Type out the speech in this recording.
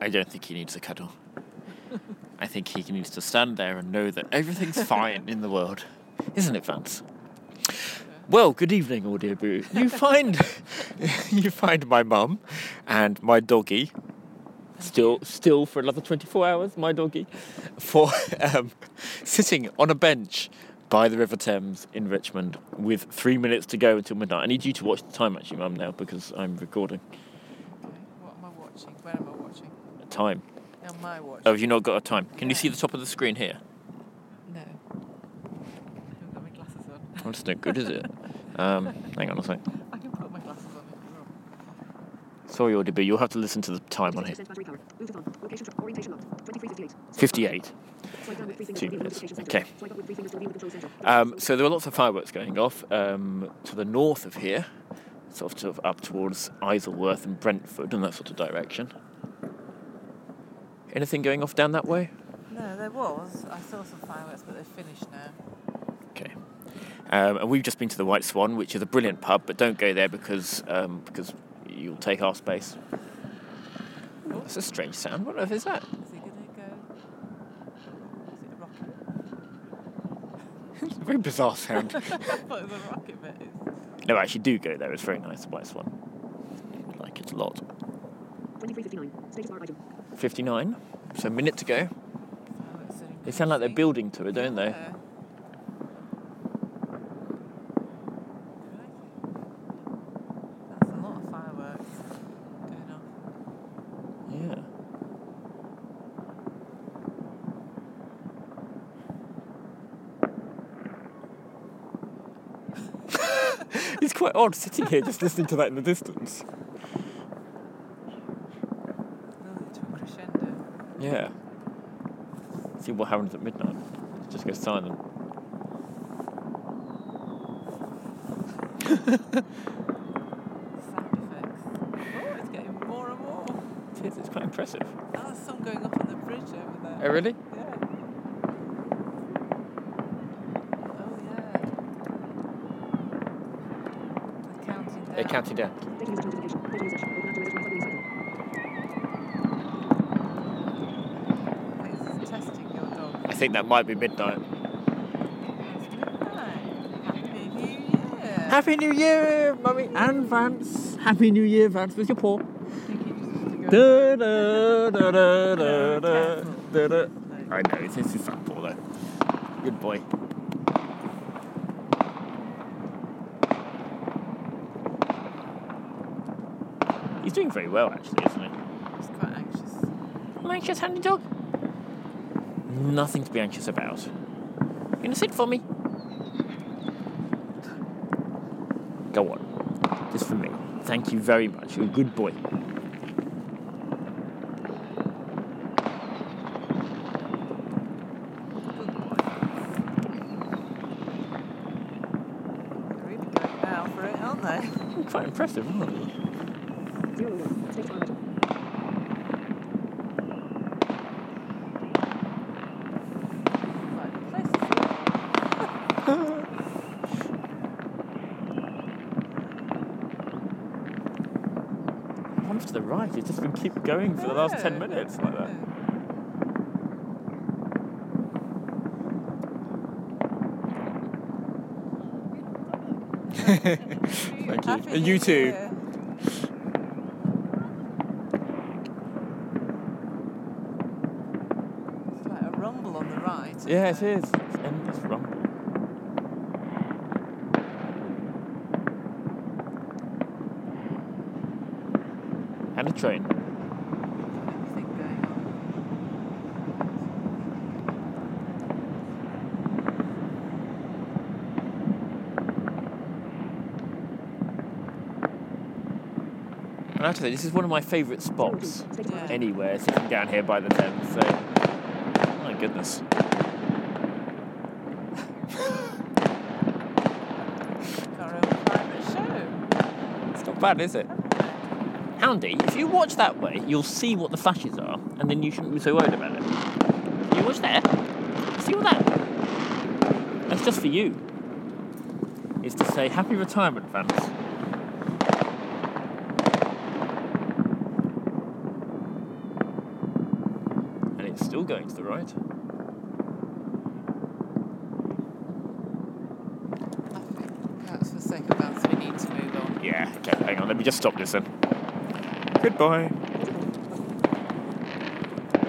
I don't think he needs a cuddle. I think he needs to stand there and know that everything's fine in the world. Isn't it, Vance? Well, good evening, Audio Boo. You find my mum and my doggy, still for another 24 hours, my doggy, for sitting on a bench by the River Thames in Richmond with 3 minutes to go until midnight. I need you to watch the time, actually, Mum, now, because I'm recording. Okay, what am I watching? Where am I watching? A time. Am I watching? Oh, have you not got a time? Can you Yeah. see the top of the screen here? No. I haven't got my glasses on. Oh, that's no good, is it? Hang on a sec. I can put my glasses on if you want. Sorry, Audio Boo, you'll have to listen to the time on here. 58. 2 minutes. Okay. So there are lots of fireworks going off to the north of here, sort of up towards Isleworth and Brentford and that sort of direction. Anything going off down that way? No, there was. I saw some fireworks, but they're finished now. Okay. And we've just been to the White Swan, which is a brilliant pub, but don't go there because you'll take our space. Oh. That's a strange sound. What on earth is that? Is he going to go? Is it a rocket? It's a very bizarre sound. I thought it was a rocket, but it's... No, actually, do go there. It's very nice, the White Swan. I like it a lot. 23:59. Status bar item. 59. So a minute to go. Fireworks are They sound like they're increasing. building to it, don't they? Yeah. That's a lot of fireworks going off. Yeah. It's quite odd sitting here just listening to that in the distance. Build it to a crescendo. Yeah. See what happens at midnight. It just goes silent. Sound effects. Oh, it's getting more and more. It is, it's quite impressive. Oh, there's some going up on the bridge over there. Oh, really? Yeah. Oh, yeah. They're counting down. They're counting down. Data user notification. Data usage. Open after register 5 minutes cycle. I think this is testing your dog. I think that might be midnight. It's midnight. Happy New Year. Happy New Year, Mummy and Vance. Happy New Year, Vance, with your paw. I think he just wants to go. Da, da, da, da, da, Careful. da, da. No. I know, it's his fat paw though. Good boy. He's doing very well, actually, isn't he? He's quite anxious. I'm anxious, handy dog. Nothing to be anxious about. You gonna sit for me? Go on. Just for me. Thank you very much. You're a good boy. Good boy. They're really going now for it, aren't they? Quite impressive, aren't they? 0:01. Status bar item. Like the place is One to the right. It's just been keep going for the last 10 minutes like that. Thank you. Happy And New you too. Year. It's like a rumble on the right. isn't Yeah, it there? is. It's endless rumble. And a train. Everything going on. And I have to say, this is one of my favourite spots Status bar Yeah. item. anywhere, sitting down here by the Thames. So, my goodness. Our own private show. It's not bad, is it? Houndy, if you watch that way, you'll see what the flashes are, and then you shouldn't be so worried about it. You watch there. See all that? That's just for you. It's to say happy retirement, Vance. it's still going to the right. I think perhaps for the sake of balance we need to move on. Yeah, okay, hang on, let me just stop this then. Goodbye.